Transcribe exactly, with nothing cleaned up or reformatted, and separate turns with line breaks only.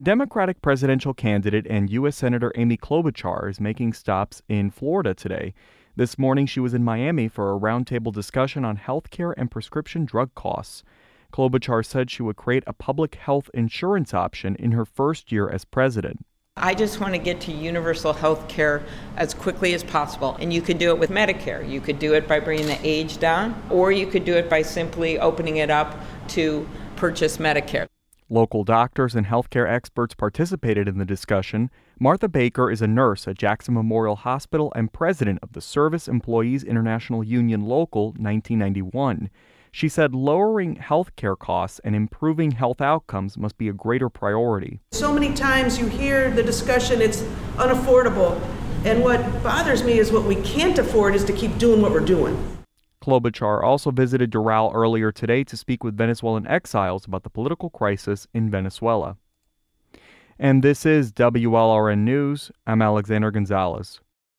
Democratic presidential candidate and U S. Senator Amy Klobuchar is making stops in Florida today. This morning, she was in Miami for a roundtable discussion on healthcare and prescription drug costs. Klobuchar said she would create a public health insurance option in her first year as president.
I just want to get to universal health care as quickly as possible. And you could do it with Medicare. You could do it by bringing the age down, or you could do it by simply opening it up to purchase Medicare.
Local doctors and healthcare experts participated in the discussion. Martha Baker is a nurse at Jackson Memorial Hospital and president of the Service Employees International Union Local nineteen ninety-one. She said lowering healthcare costs and improving health outcomes must be a greater priority.
So many times you hear the discussion, it's unaffordable. And what bothers me is what we can't afford is to keep doing what we're doing.
Klobuchar also visited Doral earlier today to speak with Venezuelan exiles about the political crisis in Venezuela. And this is W L R N News. I'm Alexander Gonzalez.